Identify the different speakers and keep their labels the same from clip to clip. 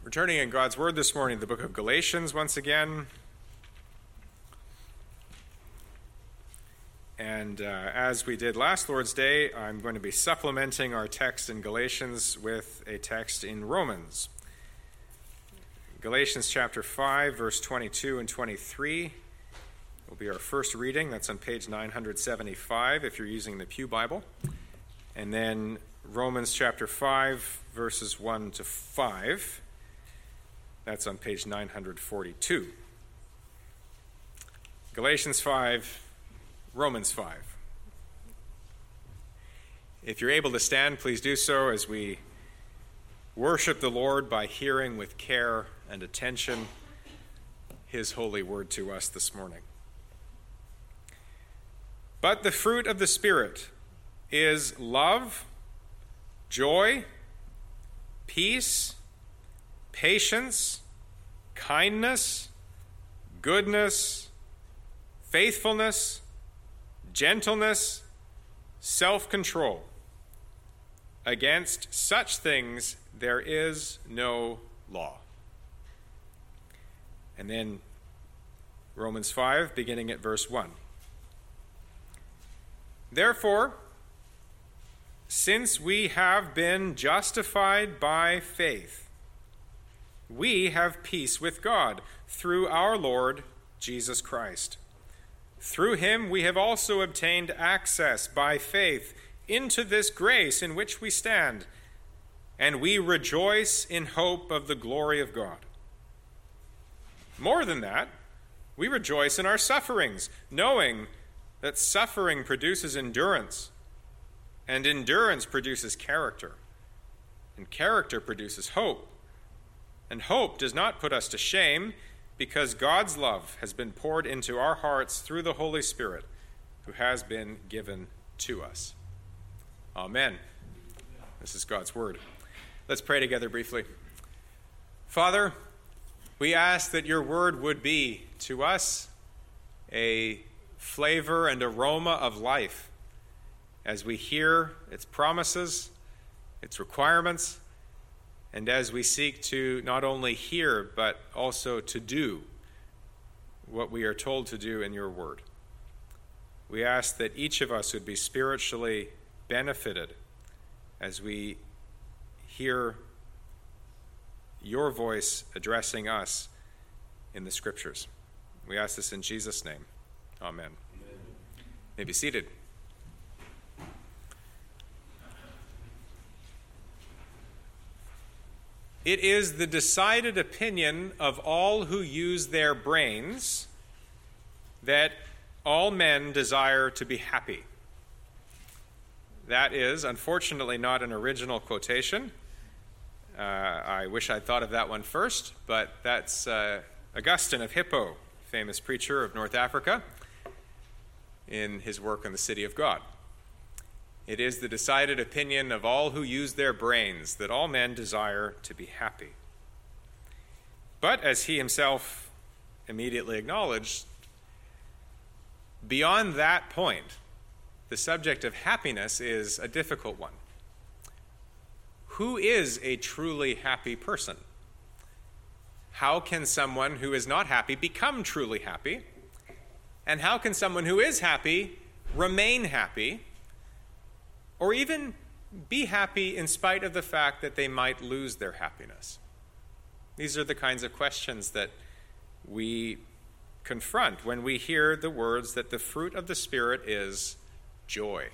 Speaker 1: We're turning in God's Word this morning, the book of Galatians once again. And as we did last Lord's Day, I'm going to be supplementing our text in Galatians with a text in Romans. Galatians chapter 5, verse 22 and 23 will be our first reading. That's on page 975 if you're using the Pew Bible. And then Romans chapter 5, verses 1 to 5. That's on page 942. Galatians 5, Romans 5. If you're able to stand, please do so as we worship the Lord by hearing with care and attention His holy word to us this morning. But the fruit of the Spirit is love, joy, peace, patience, kindness, goodness, faithfulness, gentleness, self-control. Against such things there is no law. And then Romans 5, beginning at verse 1. Therefore, since we have been justified by faith, we have peace with God through our Lord Jesus Christ. Through him we have also obtained access by faith into this grace in which we stand, and we rejoice in hope of the glory of God. More than that, we rejoice in our sufferings, knowing that suffering produces endurance, and endurance produces character, and character produces hope. And hope does not put us to shame, because God's love has been poured into our hearts through the Holy Spirit, who has been given to us. Amen. This is God's word. Let's pray together briefly. Father, we ask that your word would be to us a flavor and aroma of life as we hear its promises, its requirements, and as we seek to not only hear, but also to do what we are told to do in your word. We ask that each of us would be spiritually benefited as we hear your voice addressing us in the scriptures. We ask this in Jesus' name. Amen. You may be seated. It is the decided opinion of all who use their brains that all men desire to be happy. That is, unfortunately, not an original quotation. I wish I'd thought of that one first, but that's Augustine of Hippo, famous preacher of North Africa, in his work on the City of God. It is the decided opinion of all who use their brains that all men desire to be happy. But as he himself immediately acknowledged, beyond that point, the subject of happiness is a difficult one. Who is a truly happy person? How can someone who is not happy become truly happy? And how can someone who is happy remain happy? Or even be happy in spite of the fact that they might lose their happiness? These are the kinds of questions that we confront when we hear the words that the fruit of the Spirit is joy.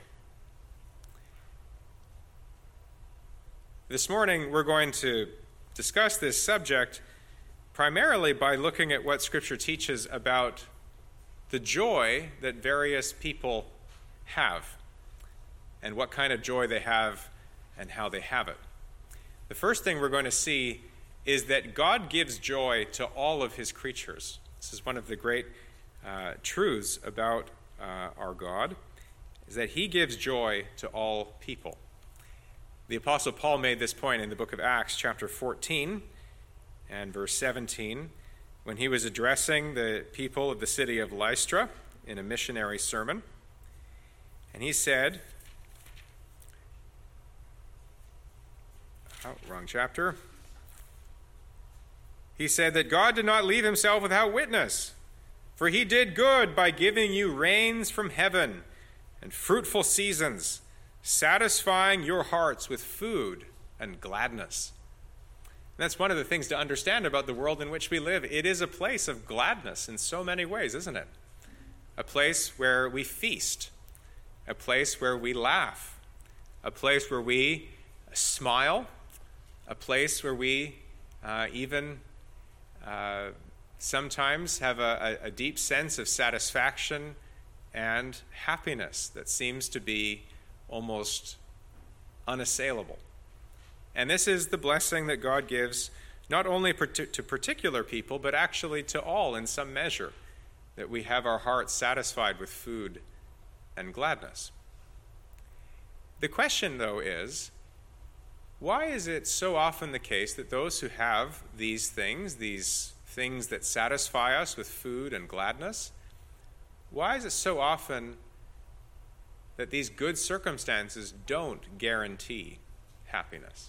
Speaker 1: This morning we're going to discuss this subject primarily by looking at what Scripture teaches about the joy that various people have, and what kind of joy they have and how they have it. The first thing we're going to see is that God gives joy to all of his creatures. This is one of the great truths about our God, is that he gives joy to all people. The Apostle Paul made this point in the book of Acts, chapter 14 and verse 17, when he was addressing the people of the city of Lystra in a missionary sermon. And he said, wrong chapter. He said that God did not leave himself without witness, for he did good by giving you rains from heaven and fruitful seasons, satisfying your hearts with food and gladness. And that's one of the things to understand about the world in which we live. It is a place of gladness in so many ways, isn't it? A place where we feast, a place where we laugh, a place where we smile, a place where we even sometimes have a deep sense of satisfaction and happiness that seems to be almost unassailable. And this is the blessing that God gives not only to particular people, but actually to all in some measure, that we have our hearts satisfied with food and gladness. The question, though, is, why is it so often the case that those who have these things that satisfy us with food and gladness, why is it so often that these good circumstances don't guarantee happiness?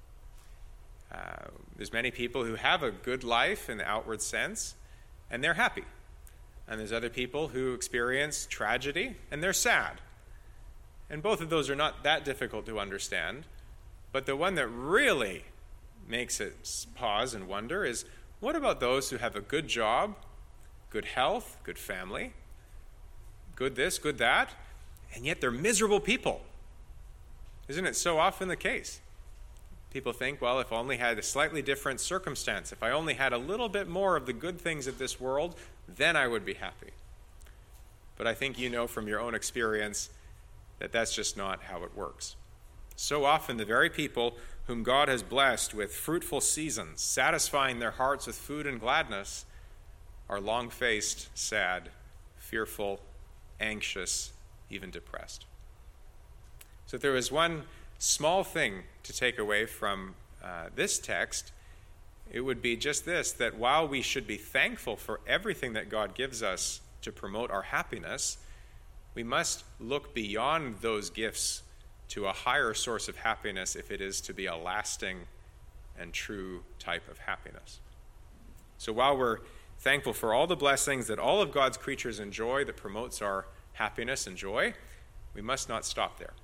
Speaker 1: There's many people who have a good life in the outward sense, and they're happy. And there's other people who experience tragedy, and they're sad. And both of those are not that difficult to understand. But the one that really makes it pause and wonder is, what about those who have a good job, good health, good family, good this, good that, and yet they're miserable people? Isn't it so often the case? People think, well, if I only had a slightly different circumstance, if I only had a little bit more of the good things of this world, then I would be happy. But I think you know from your own experience that that's just not how it works. So often, the very people whom God has blessed with fruitful seasons, satisfying their hearts with food and gladness, are long-faced, sad, fearful, anxious, even depressed. So if there is one small thing to take away from this text, it would be just this, that while we should be thankful for everything that God gives us to promote our happiness, we must look beyond those gifts to a higher source of happiness if it is to be a lasting and true type of happiness. So while we're thankful for all the blessings that all of God's creatures enjoy that promotes our happiness and joy, we must not stop there.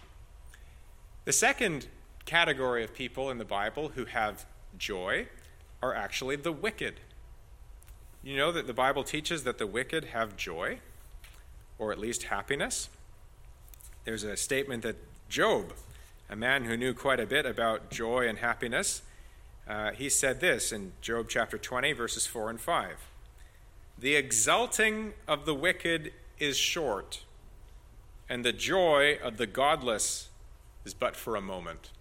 Speaker 1: The second category of people in the Bible who have joy are actually the wicked. You know that the Bible teaches that the wicked have joy, or at least happiness. There's a statement that Job, a man who knew quite a bit about joy and happiness, he said this in Job chapter 20, verses 4 and 5. The exulting of the wicked is short, and the joy of the godless is but for a moment.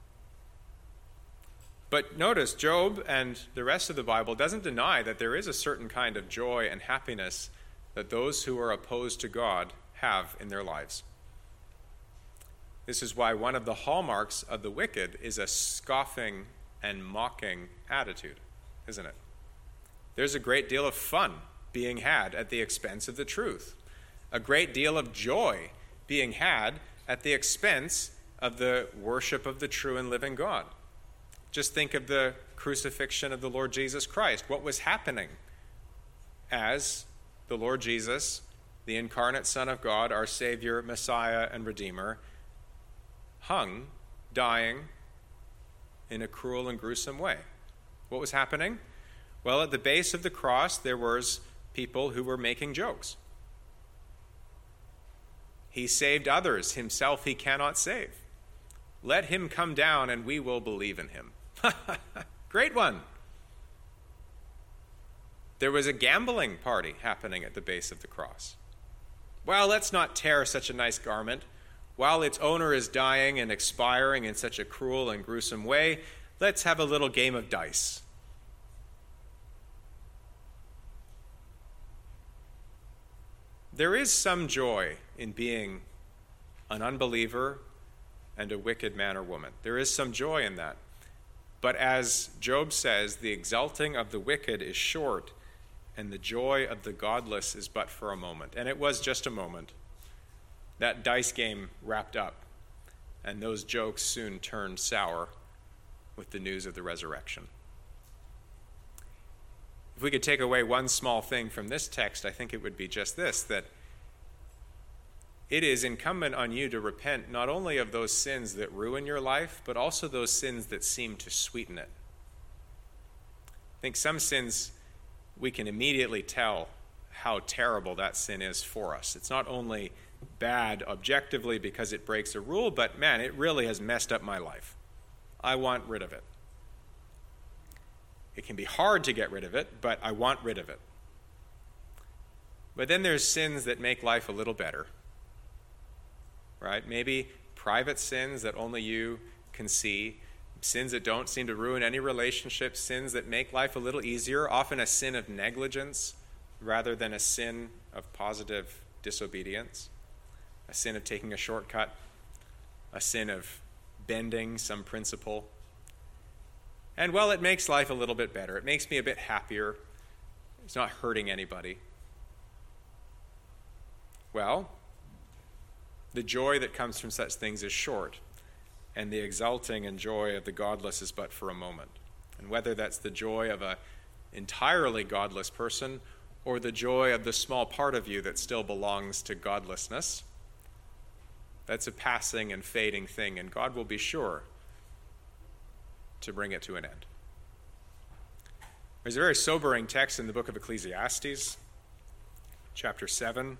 Speaker 1: But notice, Job and the rest of the Bible doesn't deny that there is a certain kind of joy and happiness that those who are opposed to God have in their lives. This is why one of the hallmarks of the wicked is a scoffing and mocking attitude, isn't it? There's a great deal of fun being had at the expense of the truth, a great deal of joy being had at the expense of the worship of the true and living God. Just think of the crucifixion of the Lord Jesus Christ. What was happening as the Lord Jesus, the incarnate Son of God, our Savior, Messiah, and Redeemer, hung, dying in a cruel and gruesome way? What was happening? Well, at the base of the cross, there was people who were making jokes. He saved others, himself he cannot save. Let him come down and we will believe in him. Great one. There was a gambling party happening at the base of the cross. Well, let's not tear such a nice garment. While its owner is dying and expiring in such a cruel and gruesome way, let's have a little game of dice. There is some joy in being an unbeliever and a wicked man or woman. There is some joy in that. But as Job says, the exulting of the wicked is short, and the joy of the godless is but for a moment. And it was just a moment. That dice game wrapped up, and those jokes soon turned sour with the news of the resurrection. If we could take away one small thing from this text, I think it would be just this, that it is incumbent on you to repent not only of those sins that ruin your life, but also those sins that seem to sweeten it. I think some sins we can immediately tell how terrible that sin is for us. It's not only bad objectively because it breaks a rule, but man, it really has messed up my life. I want rid of it. It can be hard to get rid of it, but I want rid of it. But then there's sins that make life a little better, right? Maybe private sins that only you can see, sins that don't seem to ruin any relationship, sins that make life a little easier, often a sin of negligence rather than a sin of positive disobedience, a sin of taking a shortcut, a sin of bending some principle. And well, it makes life a little bit better. It makes me a bit happier. It's not hurting anybody. Well, the joy that comes from such things is short, and the exulting and joy of the godless is but for a moment. And whether that's the joy of an entirely godless person or the joy of the small part of you that still belongs to godlessness, that's a passing and fading thing, and God will be sure to bring it to an end. There's a very sobering text in the book of Ecclesiastes, chapter 7.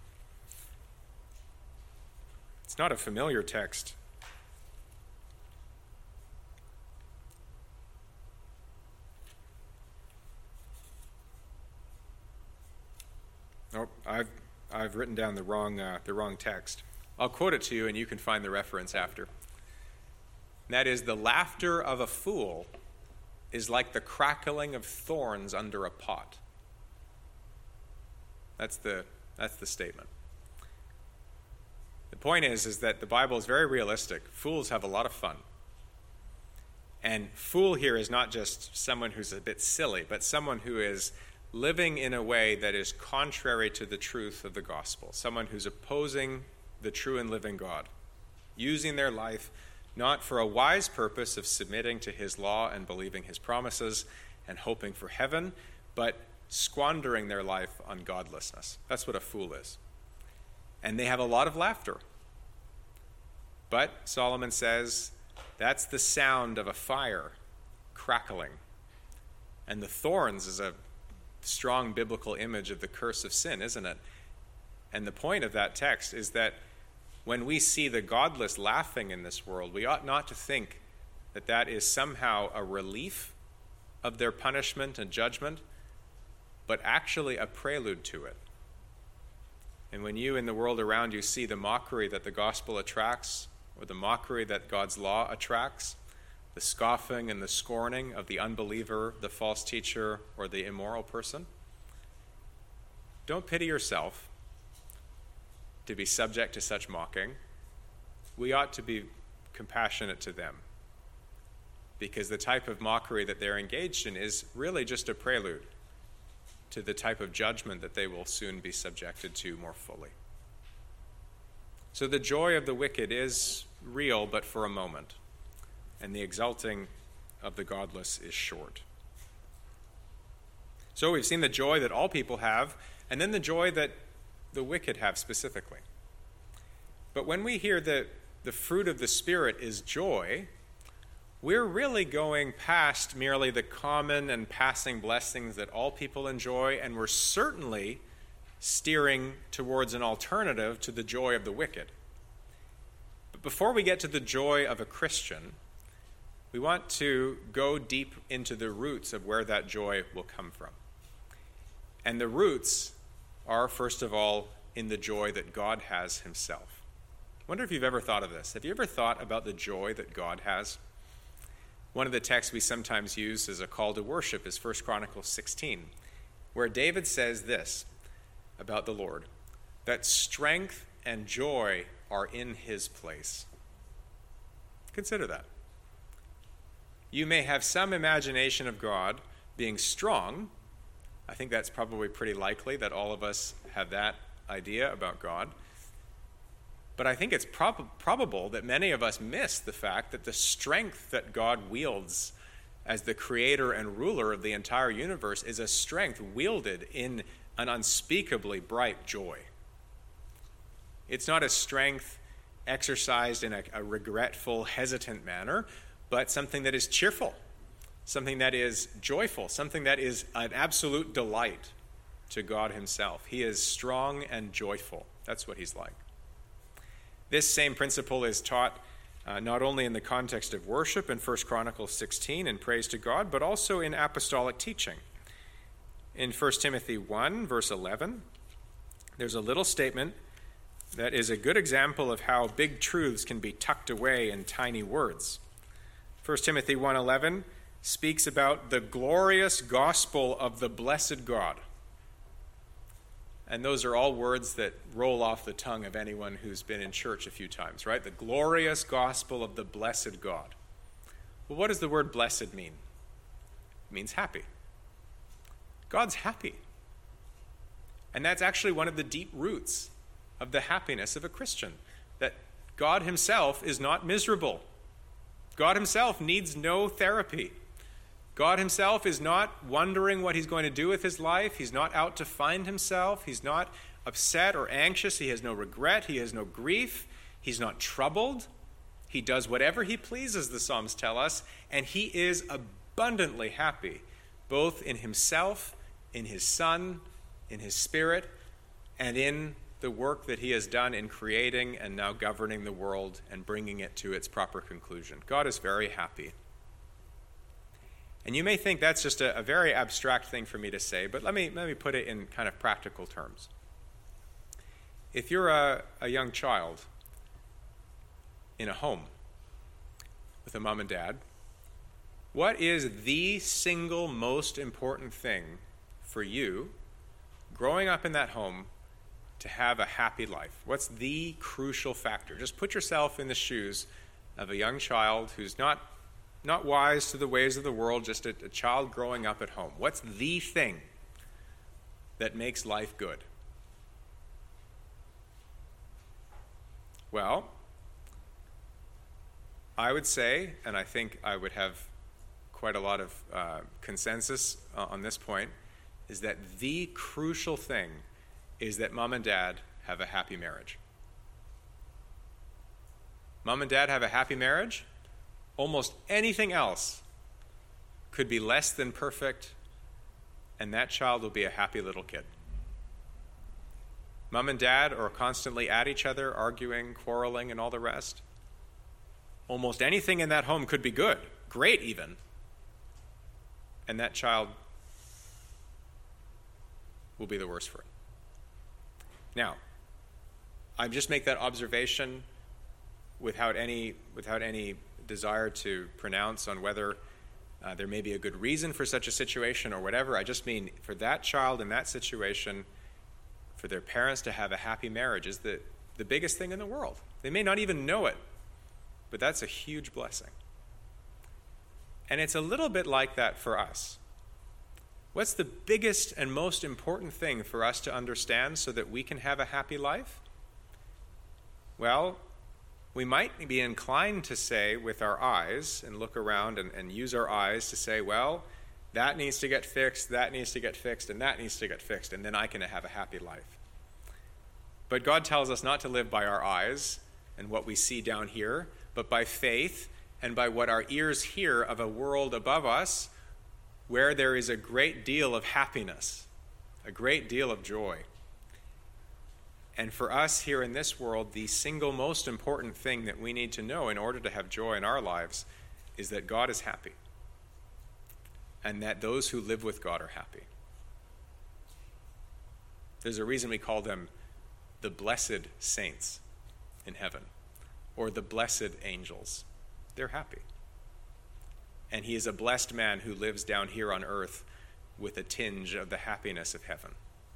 Speaker 1: It's not a familiar text. Oh, I've written down the wrong text. I'll quote it to you, and you can find the reference after. That is, the laughter of a fool is like the crackling of thorns under a pot. That's the statement. The point is that the Bible is very realistic. Fools have a lot of fun. And fool here is not just someone who's a bit silly, but someone who is living in a way that is contrary to the truth of the gospel, someone who's opposing the true and living God, using their life not for a wise purpose of submitting to his law and believing his promises and hoping for heaven, but squandering their life on godlessness. That's what a fool is. And they have a lot of laughter. But Solomon says that's the sound of a fire crackling. And the thorns is a strong biblical image of the curse of sin, isn't it? And the point of that text is that when we see the godless laughing in this world, we ought not to think that that is somehow a relief of their punishment and judgment, but actually a prelude to it. And when you in the world around you see the mockery that the gospel attracts, or the mockery that God's law attracts, the scoffing and the scorning of the unbeliever, the false teacher, or the immoral person, don't pity yourself to be subject to such mocking. We ought to be compassionate to them, because the type of mockery that they're engaged in is really just a prelude to the type of judgment that they will soon be subjected to more fully. So the joy of the wicked is real, but for a moment, and the exulting of the godless is short. So we've seen the joy that all people have, and then the joy that the wicked have specifically. But when we hear that the fruit of the Spirit is joy, we're really going past merely the common and passing blessings that all people enjoy, and we're certainly steering towards an alternative to the joy of the wicked. But before we get to the joy of a Christian, we want to go deep into the roots of where that joy will come from. And the roots are, first of all, in the joy that God has himself. I wonder if you've ever thought of this. Have you ever thought about the joy that God has? One of the texts we sometimes use as a call to worship is 1 Chronicles 16, where David says this about the Lord, that strength and joy are in his place. Consider that. You may have some imagination of God being strong. I think that's probably pretty likely that all of us have that idea about God. But I think it's probable that many of us miss the fact that the strength that God wields as the creator and ruler of the entire universe, is a strength wielded in an unspeakably bright joy. It's not a strength exercised in a regretful, hesitant manner, but something that is cheerful, something that is joyful, something that is an absolute delight to God himself. He is strong and joyful. That's what he's like. This same principle is taught not only in the context of worship in 1 Chronicles 16 and praise to God, but also in apostolic teaching. In 1 Timothy 1, verse 11, there's a little statement that is a good example of how big truths can be tucked away in tiny words. 1 Timothy 1:11 speaks about the glorious gospel of the blessed God. And those are all words that roll off the tongue of anyone who's been in church a few times, right? The glorious gospel of the blessed God. Well, what does the word blessed mean? It means happy. God's happy. And that's actually one of the deep roots of the happiness of a Christian, that God himself is not miserable. God himself needs no therapy. God himself is not wondering what he's going to do with his life. He's not out to find himself. He's not upset or anxious. He has no regret. He has no grief. He's not troubled. He does whatever he pleases, the Psalms tell us, and he is abundantly happy, both in himself, in his Son, in his Spirit, and in the work that he has done in creating and now governing the world and bringing it to its proper conclusion. God is very happy. And you may think that's just a very abstract thing for me to say, but let me put it in kind of practical terms. If you're a young child in a home with a mom and dad, what is the single most important thing for you growing up in that home to have a happy life? What's the crucial factor? Just put yourself in the shoes of a young child who's not wise to the ways of the world, just a child growing up at home. What's the thing that makes life good? Well, I would say, and I think I would have quite a lot of consensus on this point, is that the crucial thing is that mom and dad have a happy marriage. Mom and dad have a happy marriage? Almost anything else could be less than perfect, and that child will be a happy little kid. Mom and dad are constantly at each other, arguing, quarreling, and all the rest. Almost anything in that home could be good, great even, and that child will be the worse for it. Now, I just make that observation without any desire to pronounce on whether there may be a good reason for such a situation or whatever. I just mean for that child in that situation, for their parents to have a happy marriage is the biggest thing in the world. They may not even know it, but that's a huge blessing. And it's a little bit like that for us. What's the biggest and most important thing for us to understand so that we can have a happy life? Well, we might be inclined to say with our eyes and look around and use our eyes to say, well, that needs to get fixed, that needs to get fixed, and that needs to get fixed, and then I can have a happy life. But God tells us not to live by our eyes and what we see down here, but by faith and by what our ears hear of a world above us where there is a great deal of happiness, a great deal of joy. And for us here in this world, the single most important thing that we need to know in order to have joy in our lives is that God is happy and that those who live with God are happy. There's a reason we call them the blessed saints in heaven or the blessed angels. They're happy. And he is a blessed man who lives down here on earth with a tinge of the happiness of heaven.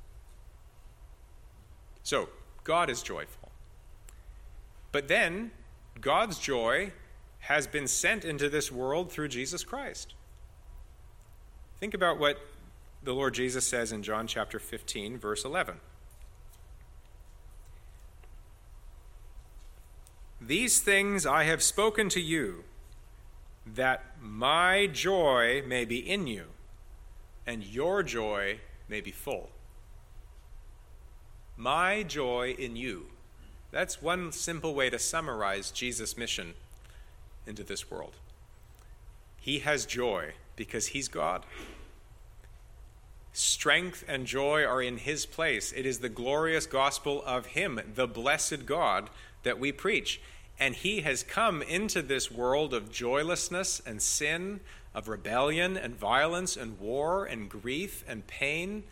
Speaker 1: So, God is joyful. But then, God's joy has been sent into this world through Jesus Christ. Think about what the Lord Jesus says in John chapter 15, verse 11. These things I have spoken to you, that my joy may be in you, and your joy may be full. My joy in you. That's one simple way to summarize Jesus' mission into this world. He has joy because he's God. Strength and joy are in his place. It is the glorious gospel of him, the blessed God, that we preach. And he has come into this world of joylessness and sin, of rebellion and violence and war and grief and pain,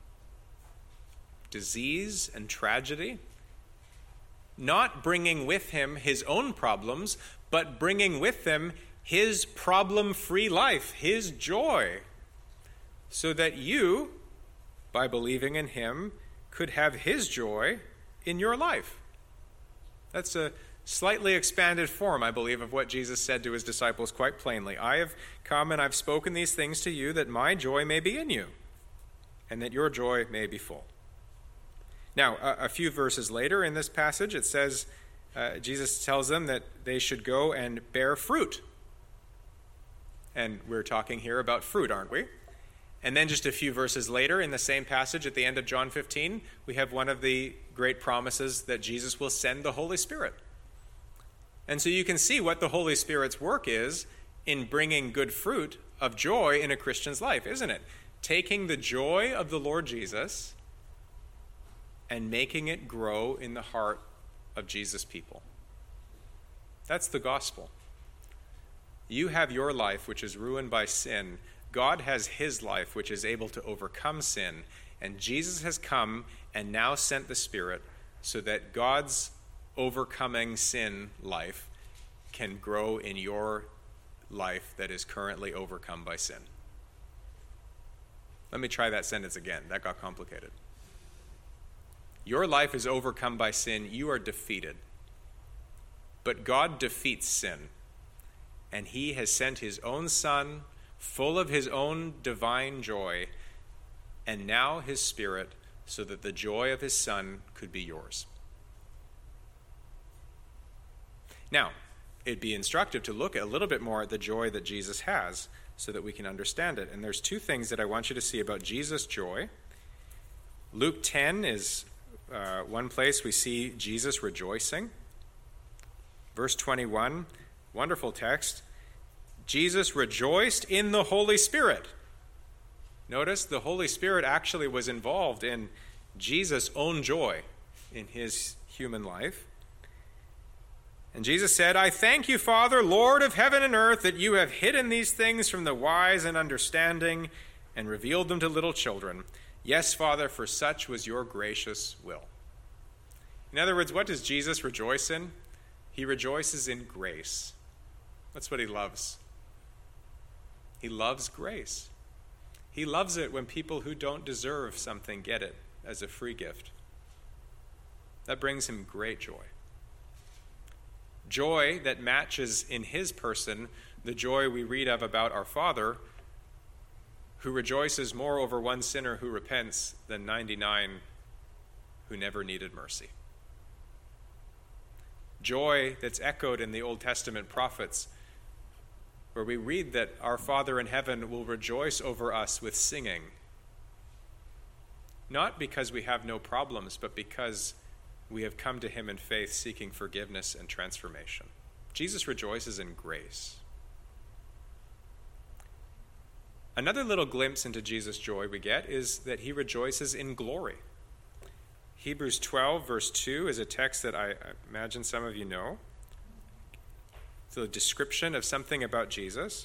Speaker 1: disease and tragedy, not bringing with him his own problems, but bringing with him his problem-free life, his joy, so that you, by believing in him, could have his joy in your life. That's a slightly expanded form, I believe, of what Jesus said to his disciples quite plainly. I have come and I've spoken these things to you that my joy may be in you, and that your joy may be full. Now, a few verses later in this passage, it says, Jesus tells them that they should go and bear fruit. And we're talking here about fruit, aren't we? And then just a few verses later in the same passage at the end of John 15, we have one of the great promises that Jesus will send the Holy Spirit. And so you can see what the Holy Spirit's work is in bringing good fruit of joy in a Christian's life, isn't it? Taking the joy of the Lord Jesus and making it grow in the heart of Jesus' people. That's the gospel. You have your life, which is ruined by sin. God has his life, which is able to overcome sin. And Jesus has come and now sent the Spirit so that God's overcoming sin life can grow in your life that is currently overcome by sin. Let me try that sentence again. That got complicated. Your life is overcome by sin. You are defeated. But God defeats sin. And he has sent his own Son, full of his own divine joy, and now his Spirit, so that the joy of his Son could be yours. Now, it'd be instructive to look a little bit more at the joy that Jesus has so that we can understand it. And there's two things that I want you to see about Jesus' joy. Luke 10 is one place we see Jesus rejoicing. Verse 21, wonderful text. Jesus rejoiced in the Holy Spirit. Notice the Holy Spirit actually was involved in Jesus' own joy in his human life. And Jesus said, I thank you, Father, Lord of heaven and earth, that you have hidden these things from the wise and understanding and revealed them to little children. Yes, Father, for such was your gracious will. In other words, what does Jesus rejoice in? He rejoices in grace. That's what he loves. He loves grace. He loves it when people who don't deserve something get it as a free gift. That brings him great joy. Joy that matches in his person the joy we read of about our Father, who rejoices more over one sinner who repents than 99 who never needed mercy. Joy that's echoed in the Old Testament prophets, where we read that our Father in heaven will rejoice over us with singing. Not because we have no problems, but because we have come to him in faith seeking forgiveness and transformation. Jesus rejoices in grace. Another little glimpse into Jesus' joy we get is that he rejoices in glory. Hebrews 12, verse 2 is a text that I imagine some of you know. It's a description of something about Jesus.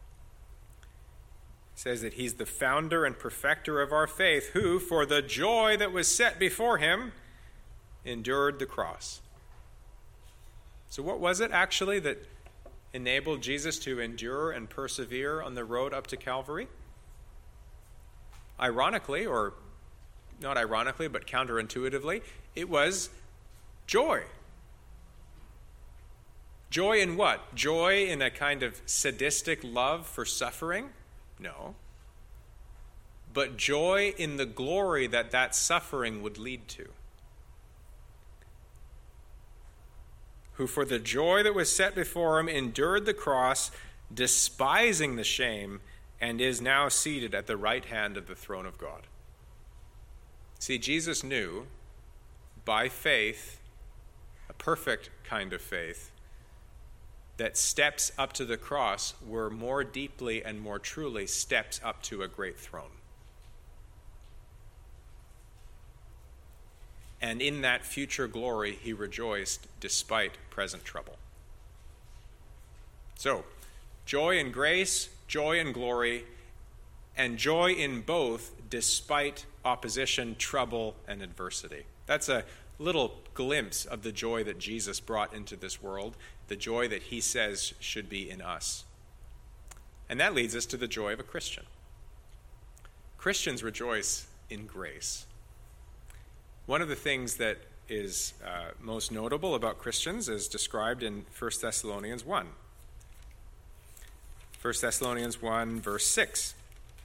Speaker 1: It says that he's the founder and perfecter of our faith, who, for the joy that was set before him, endured the cross. So what was it actually that enabled Jesus to endure and persevere on the road up to Calvary? Ironically, or not ironically, but counterintuitively, it was joy. Joy in what? Joy in a kind of sadistic love for suffering? No. But joy in the glory that that suffering would lead to. Who for the joy that was set before him endured the cross, despising the shame, and is now seated at the right hand of the throne of God. See, Jesus knew by faith, a perfect kind of faith, that steps up to the cross were more deeply and more truly steps up to a great throne. And in that future glory, he rejoiced despite present trouble. So, joy in grace, joy in glory, and joy in both despite opposition, trouble, and adversity. That's a little glimpse of the joy that Jesus brought into this world, the joy that he says should be in us. And that leads us to the joy of a Christian. Christians rejoice in grace. One of the things that is most notable about Christians is described in 1 Thessalonians 1. 1 Thessalonians 1, verse 6.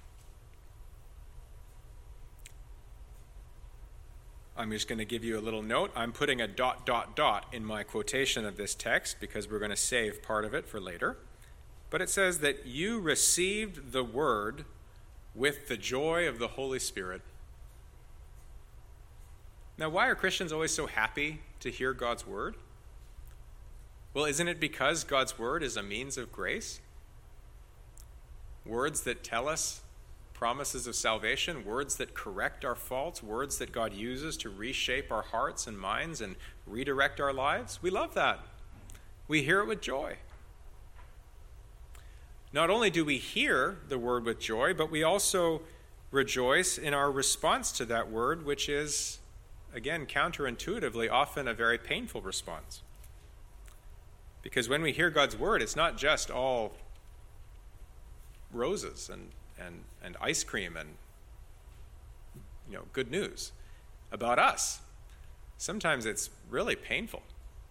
Speaker 1: I'm just going to give you a little note. I'm putting a ... in my quotation of this text because we're going to save part of it for later. But it says that you received the word with the joy of the Holy Spirit. Now, why are Christians always so happy to hear God's word? Well, isn't it because God's word is a means of grace? Words that tell us promises of salvation, words that correct our faults, words that God uses to reshape our hearts and minds and redirect our lives. We love that. We hear it with joy. Not only do we hear the word with joy, but we also rejoice in our response to that word, which is, again, counterintuitively, often a very painful response. Because when we hear God's word, it's not just all roses and ice cream and good news about us. Sometimes it's really painful.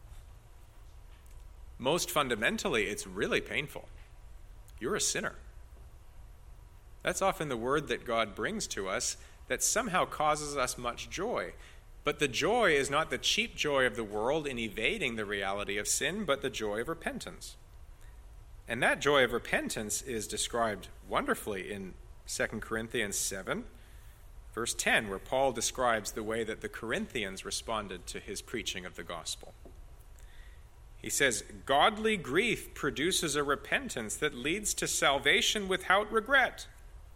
Speaker 1: Most fundamentally, it's really painful. You're a sinner. That's often the word that God brings to us that somehow causes us much joy. But the joy is not the cheap joy of the world in evading the reality of sin, but the joy of repentance. And that joy of repentance is described wonderfully in 2 Corinthians 7, verse 10, where Paul describes the way that the Corinthians responded to his preaching of the gospel. He says, "Godly grief produces a repentance that leads to salvation without regret."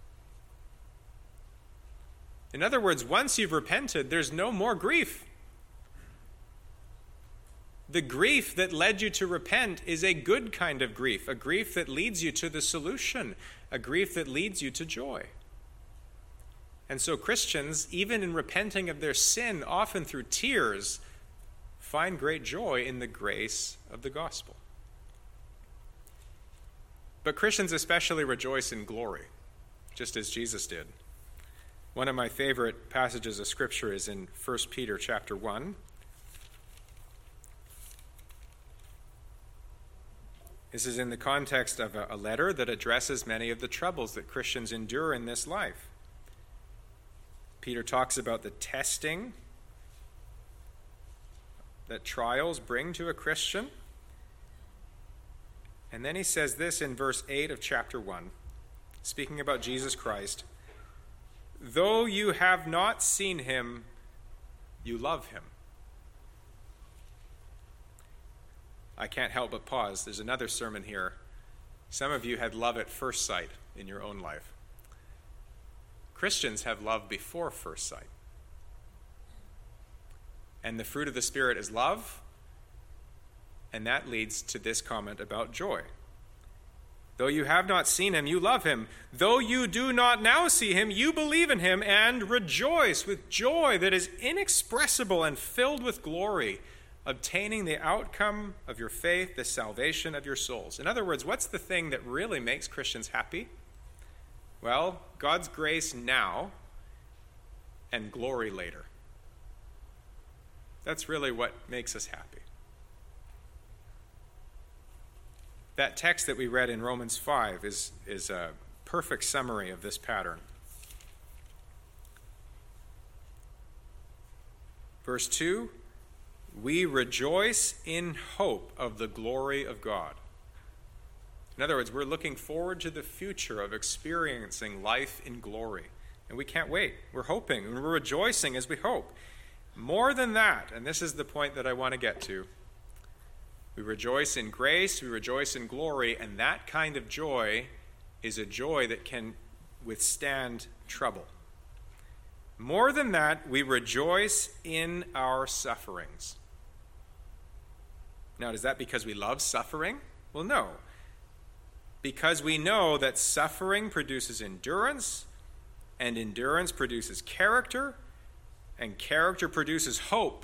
Speaker 1: In other words, once you've repented, there's no more grief. The grief that led you to repent is a good kind of grief, a grief that leads you to the solution, a grief that leads you to joy. And so Christians, even in repenting of their sin, often through tears, find great joy in the grace of the gospel. But Christians especially rejoice in glory, just as Jesus did. One of my favorite passages of Scripture is in 1 Peter chapter 1. This is in the context of a letter that addresses many of the troubles that Christians endure in this life. Peter talks about the testing that trials bring to a Christian. And then he says this in verse 8 of chapter 1, speaking about Jesus Christ. "Though you have not seen him, you love him." I can't help but pause. There's another sermon here. Some of you had love at first sight in your own life. Christians have love before first sight. And the fruit of the Spirit is love, and that leads to this comment about joy. "Though you have not seen him, you love him. Though you do not now see him, you believe in him and rejoice with joy that is inexpressible and filled with glory, obtaining the outcome of your faith, the salvation of your souls." In other words, what's the thing that really makes Christians happy? Well, God's grace now and glory later. That's really what makes us happy. That text that we read in Romans 5 is a perfect summary of this pattern. Verse 2, "We rejoice in hope of the glory of God." In other words, we're looking forward to the future of experiencing life in glory. And we can't wait. We're hoping and we're rejoicing as we hope. More than that, and this is the point that I want to get to, we rejoice in grace, we rejoice in glory, and that kind of joy is a joy that can withstand trouble. More than that, we rejoice in our sufferings. Now, is that because we love suffering? Well, no. Because we know that suffering produces endurance, and endurance produces character, and character produces hope.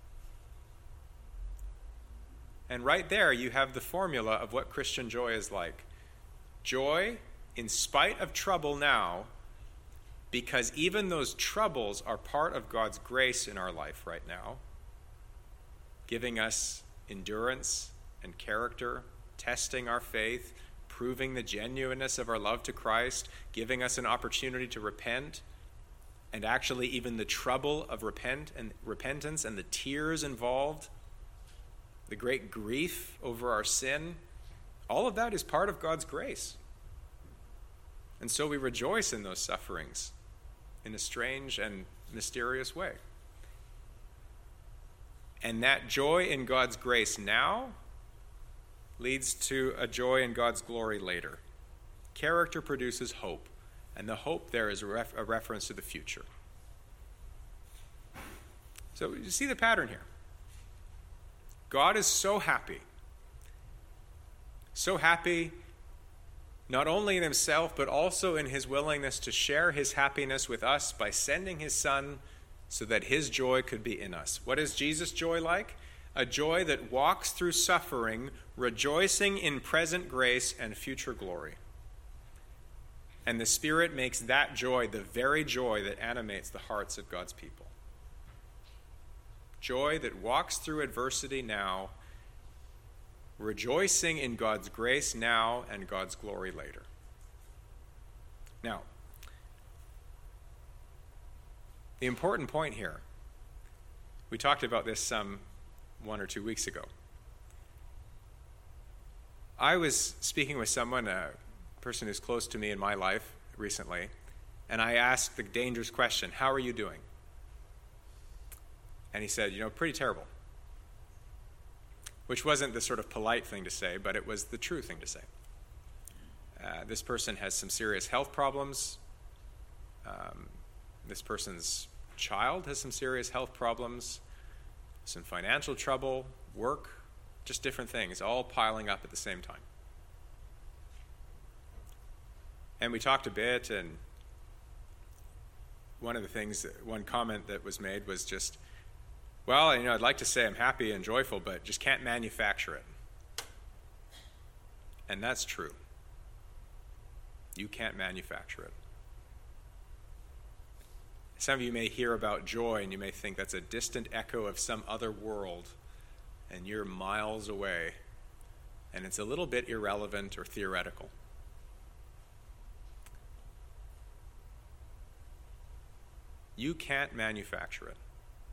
Speaker 1: And right there, you have the formula of what Christian joy is like. Joy in spite of trouble now, because even those troubles are part of God's grace in our life right now, giving us endurance and character, testing our faith, proving the genuineness of our love to Christ, giving us an opportunity to repent, and actually even the trouble of repentance and the tears involved, the great grief over our sin, all of that is part of God's grace. And so we rejoice in those sufferings in a strange and mysterious way. And that joy in God's grace now leads to a joy in God's glory later. Character produces hope, and the hope there is a reference to the future. So you see the pattern here. God is so happy not only in himself, but also in his willingness to share his happiness with us by sending his Son so that his joy could be in us. What is Jesus' joy like? A joy that walks through suffering, rejoicing in present grace and future glory. And the Spirit makes that joy the very joy that animates the hearts of God's people. Joy that walks through adversity now, rejoicing in God's grace now and God's glory later. Now, the important point here, we talked about this some 1 or 2 weeks ago. I was speaking with someone, a person who's close to me in my life recently, and I asked the dangerous question, how are you doing? And he said, pretty terrible. Which wasn't the sort of polite thing to say, but it was the true thing to say. This person has some serious health problems. This person's child has some serious health problems, some financial trouble, work, just different things, all piling up at the same time. And we talked a bit, and one comment that was made was just, well, I'd like to say I'm happy and joyful, but just can't manufacture it. And that's true. You can't manufacture it. Some of you may hear about joy and you may think that's a distant echo of some other world, and you're miles away, and it's a little bit irrelevant or theoretical. You can't manufacture it.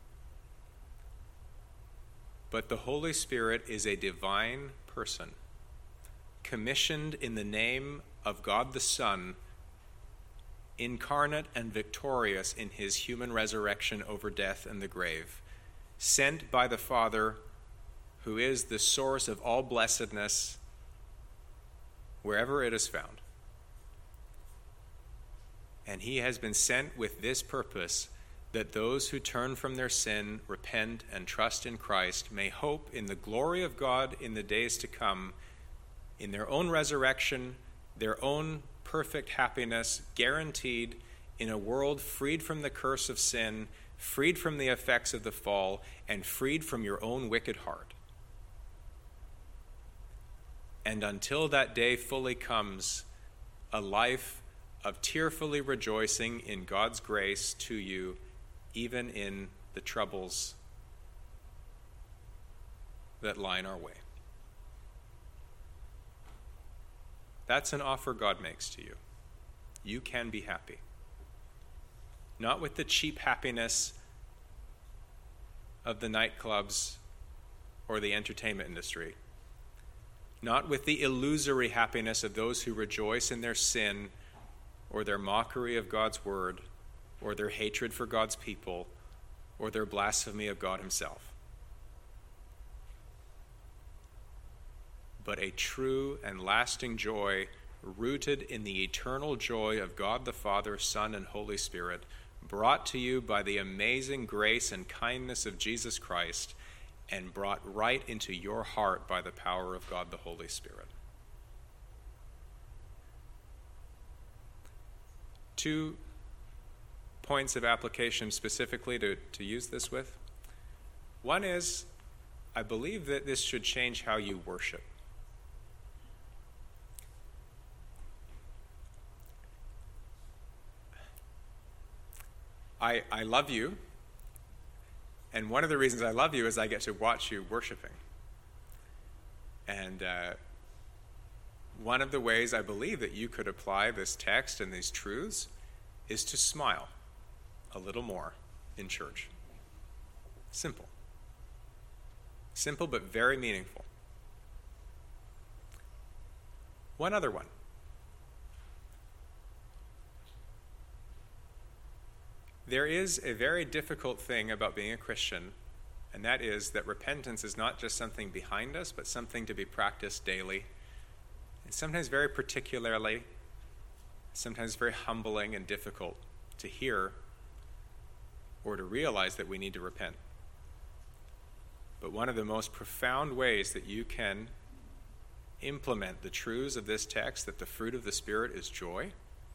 Speaker 1: But the Holy Spirit is a divine person, commissioned in the name of God the Son, incarnate and victorious in his human resurrection over death and the grave, sent by the Father, who is the source of all blessedness wherever it is found. And he has been sent with this purpose, that those who turn from their sin, repent, and trust in Christ may hope in the glory of God in the days to come, in their own resurrection, their own perfect happiness guaranteed in a world freed from the curse of sin, freed from the effects of the fall, and freed from your own wicked heart. And until that day fully comes, a life of tearfully rejoicing in God's grace to you, even in the troubles that line our way. That's an offer God makes to you. You can be happy. Not with the cheap happiness of the nightclubs or the entertainment industry. not with the illusory happiness of those who rejoice in their sin or their mockery of God's word or their hatred for God's people or their blasphemy of God himself, but a true and lasting joy rooted in the eternal joy of God the Father, Son, and Holy Spirit, brought to you by the amazing grace and kindness of Jesus Christ, and brought right into your heart by the power of God the Holy Spirit. 2 points of application specifically to use this with. One is, I believe that this should change how you worship. I love you, and one of the reasons I love you is I get to watch you worshiping. And one of the ways I believe that you could apply this text and these truths is to smile a little more in church. Simple. Simple but very meaningful. One other one. There is a very difficult thing about being a Christian, and that is that repentance is not just something behind us, but something to be practiced daily, and sometimes very particularly, sometimes very humbling and difficult to hear or to realize that we need to repent. But one of the most profound ways that you can implement the truths of this text, that the fruit of the Spirit is joy,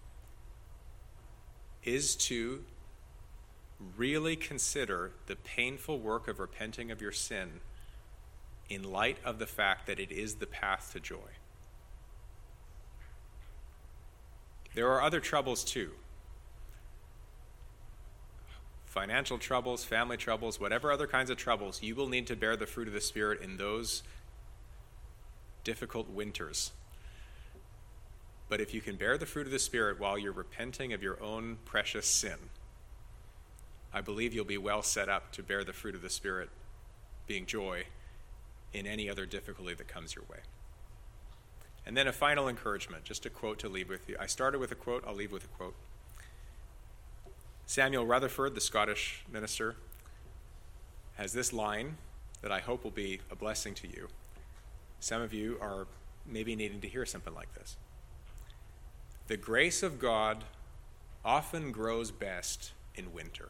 Speaker 1: is to really consider the painful work of repenting of your sin in light of the fact that it is the path to joy. There are other troubles too. Financial troubles, family troubles, whatever other kinds of troubles, you will need to bear the fruit of the Spirit in those difficult winters. But if you can bear the fruit of the Spirit while you're repenting of your own precious sin, I believe you'll be well set up to bear the fruit of the Spirit, being joy, in any other difficulty that comes your way. And then a final encouragement, just a quote to leave with you. I started with a quote, I'll leave with a quote. Samuel Rutherford, the Scottish minister, has this line that I hope will be a blessing to you. Some of you are maybe needing to hear something like this. The grace of God often grows best in winter.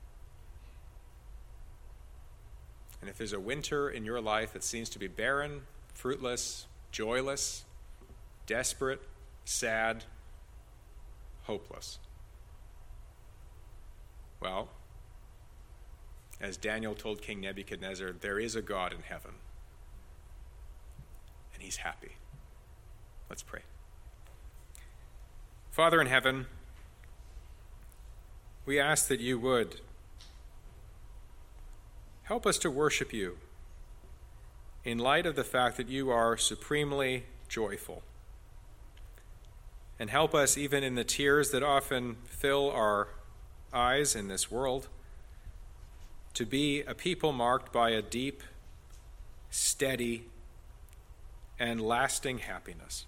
Speaker 1: And if there's a winter in your life that seems to be barren, fruitless, joyless, desperate, sad, hopeless, well, as Daniel told King Nebuchadnezzar, there is a God in heaven, and he's happy. Let's pray. Father in heaven, we ask that you would help us to worship you in light of the fact that you are supremely joyful. And help us, even in the tears that often fill our eyes in this world, to be a people marked by a deep, steady, and lasting happiness.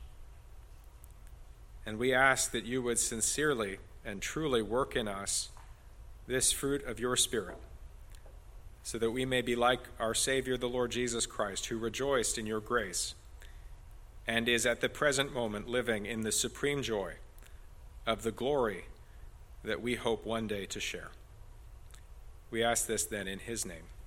Speaker 1: And we ask that you would sincerely and truly work in us this fruit of your Spirit, so that we may be like our Savior, the Lord Jesus Christ, who rejoiced in your grace and is at the present moment living in the supreme joy of the glory that we hope one day to share. We ask this then in his name.